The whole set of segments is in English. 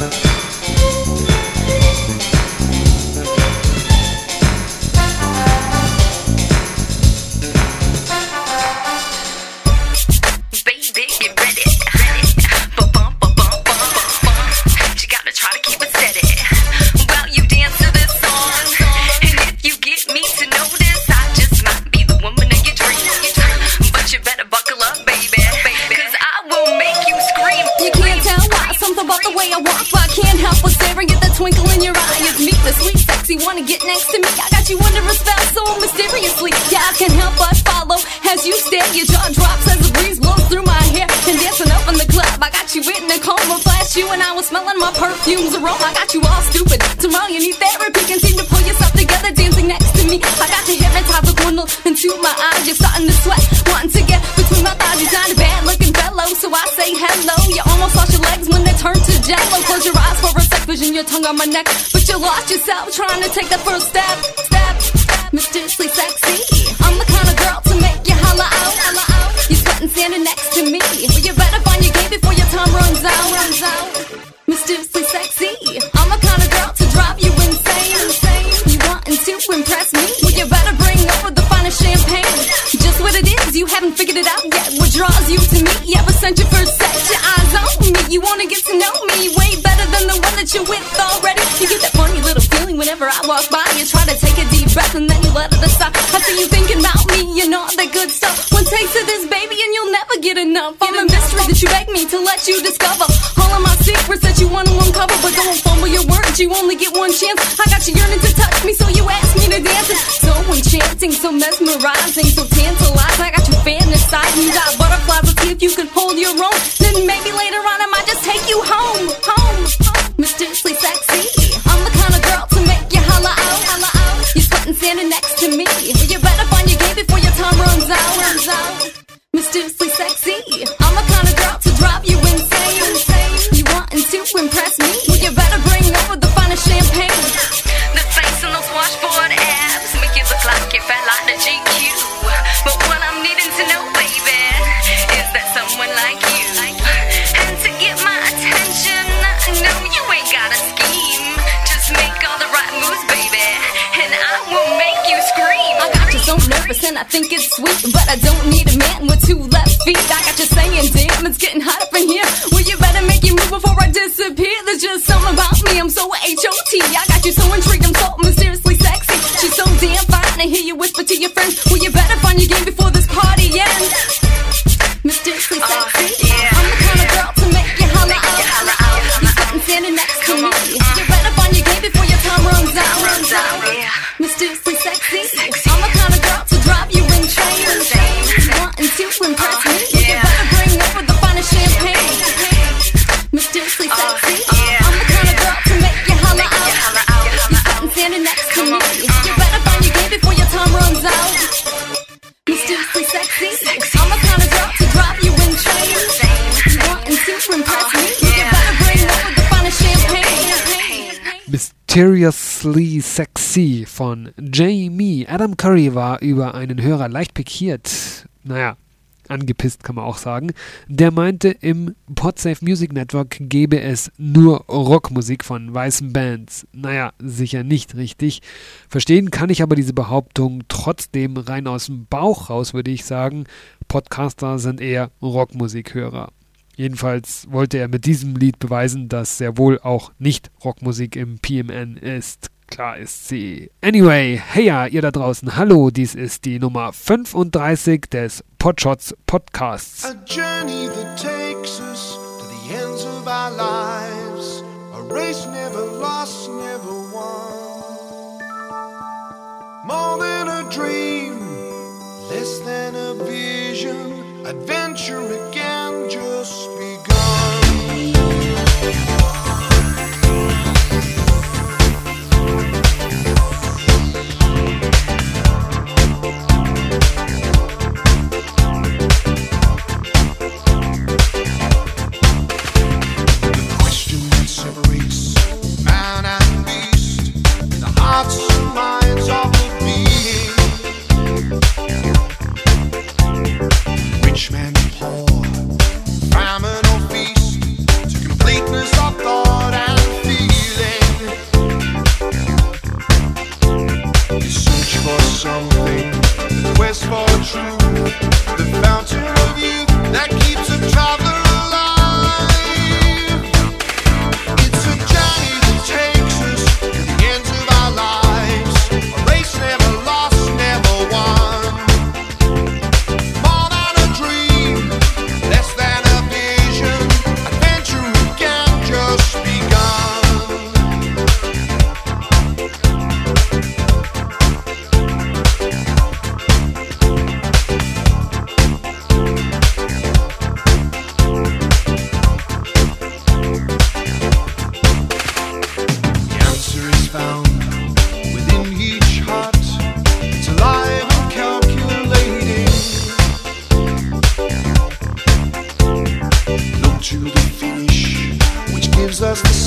Wanna get next to me? I got you under a spell so mysteriously. Yeah, I can't help but follow as you stare. Your jaw drops as the breeze blows through my hair. And dancing up in the club, I got you in a coma. Flash you and I was smelling my perfume's aroma. I got you all stupid. Tomorrow you need therapy. Can't seem to pull yourself together dancing next to me. I got your hypnotized dwindle into my eyes. You're starting to sweat, wanting to get between my thighs. You're not a bad looking fellow, so I say hello. You almost lost your legs when they turned to jello. Close your eyes for a sec, vision your tongue on my neck, but you lost yourself trying to take that first step, mysteriously sexy. I'm the kind of girl to make you holla out. You sweating standing next to me. Well, you better find your game before your time runs out. Mysteriously sexy. I'm the kind of girl to drive you insane. You wanting to impress me? Well, you better bring over the finest champagne. Just what it is, you haven't figured it out yet. What draws you to me? Ever since you first set your eyes on me, you wanna get to know me way better than the one that you're with already. You get that funny little feeling whenever I walk by. You try to take a deep breath and then you let it aside. I see you thinking about me, you know all that good stuff. One taste of this, baby, and you'll never get enough. I'm a mystery that you beg me to let you discover. All of my secrets that you want to uncover, but don't fumble your words, you only get one chance. I got you yearning to touch me, so you ask me to dance. It's so enchanting, so mesmerizing, so tantalizing. I got you fantasizing, you got butterflies. Let's see if you can hold your own. Then maybe later on I might just take you home. Mysteriously sexy. I'm the kind of girl to make you holla out. You sweating standing next to me. You better find your game before your time runs out. Mysteriously sexy. I'm the kind of girl to drive you insane. You wanting to impress me? Well, you better bring over the finest champagne. The face and those washboard abs make you look like you fell out of GQ. But what I'm needing to know, baby, is that someone like you. And to get my attention, no, you ain't got a scheme. Just make all the right moves, baby, and I will make you scream. I got you so nervous and I think it's sweet, but I don't need a man with two left feet. I got you saying, damn, it's getting hot up in here. Well, you better make you move before I disappear. There's just something about me, I'm so H.O.T. I got you so intrigued, I'm so mysteriously sexy. She's so damn fine, I hear you whisper to your friends. Well, you better find your game before this party ends. Mysteriously sexy. I'm the kind of girl to make you holla out. You sitting standing next to me. You better find your game before your time runs out. Mysteriously sexy. I'm the kind of girl to drive you insane. Wanting to impress me. You better bring over the finest champagne. Mysteriously sexy. I'm the kind of girl to make you holla out. You sitting standing next to me. You better find your game before your time runs out. Mysteriously sexy. I'm the kind of girl to drive you insane. You wanting to impress me? You better bring over the finest champagne. Mysteriously Sexy von Jamie. Adam Curry war über einen Hörer leicht pikiert. Naja, angepisst kann man auch sagen. Der meinte, im Podsafe Music Network gebe es nur Rockmusik von weißen Bands. Naja, sicher nicht richtig. Verstehen kann ich aber diese Behauptung trotzdem rein aus dem Bauch raus, würde ich sagen. Podcaster sind eher Rockmusikhörer. Jedenfalls wollte er mit diesem Lied beweisen, dass sehr wohl auch nicht Rockmusik im PMN ist. Klar ist sie. Anyway, hey ja, ihr da draußen, hallo, dies ist die Nummer 35 des Podshots Podcasts. A journey that takes us to the ends of our lives. A race never lost, never won. More than a dream, less than a vision. Adventure again just begun. Hearts and minds of the beating. Rich man, poor, famine.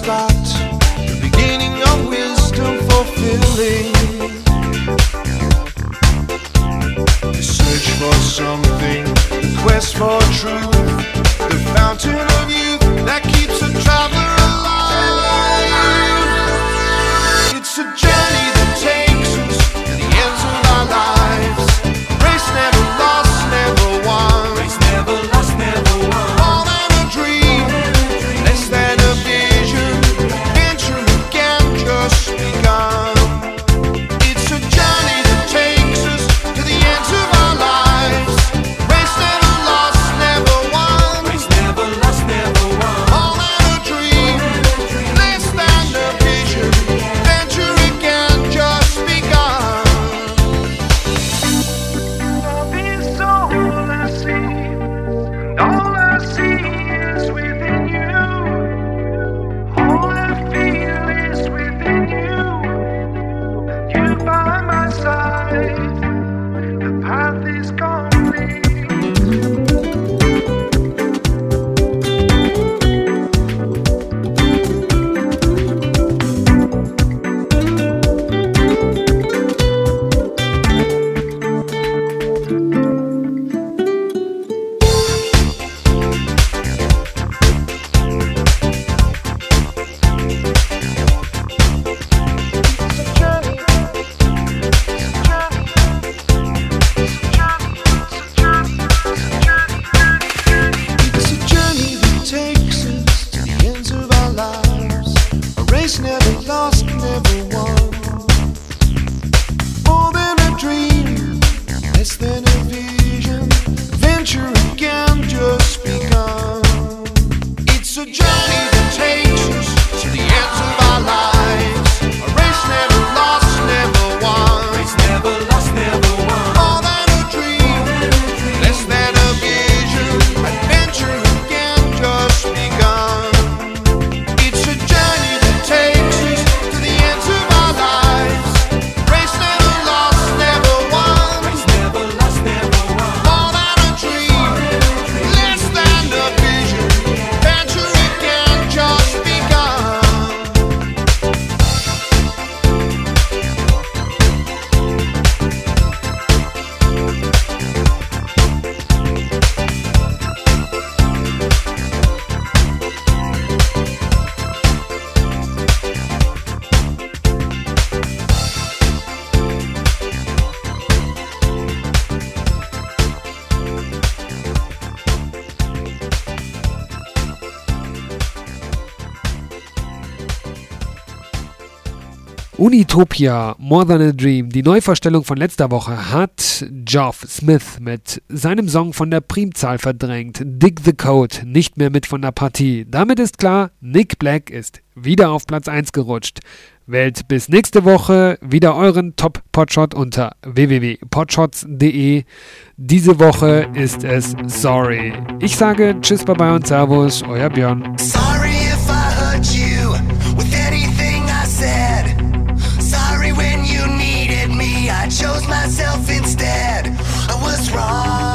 start, the beginning of wisdom fulfilling. The search for something, the quest for truth, the fountain of youth that keeps a traveler alive. It's a journey that takes us to the ends of our lives. A race never lost, never won. Race never lost, never won. More than a dream, less than a vision. Adventure again just begun. It's a journey that takes us to the ends of our lives. Race never lost, never won. Race never lost, never won. More than a dream, less than a vision. Adventure again just begun. Love is all I see, and all I see is within you. All I feel is within you. You by my side, the path is complete. It's a journey that takes us to the ends of our lives. A race never lost, never won. More than a dream, less than a vision. Adventure again just begun. It's a journey that takes us to the ends of our lives. A race never lost, never won. Race never lost, never won. More than a dream, less than a vision. Adventure again just begun. It's a journey that takes us to the ends of our lives. Race never lost, never won. Race never lost, never won. More than a dream, less than a vision. Adventure again just begun. Unitopia, More Than a Dream, die Neuvorstellung von letzter Woche, hat Geoff Smith mit seinem Song von der Primzahl verdrängt. Dig the Code, nicht mehr mit von der Partie. Damit ist klar, Nick Black ist wieder auf Platz 1 gerutscht. Wählt bis nächste Woche wieder euren Top-Podshot unter www.podshots.de. Diese Woche ist es Sorry. Ich sage Tschüss, Bye-bye und Servus, euer Björn. Sorry if I hurt you with anything I said. Sorry when you needed me, I chose myself instead. I was wrong.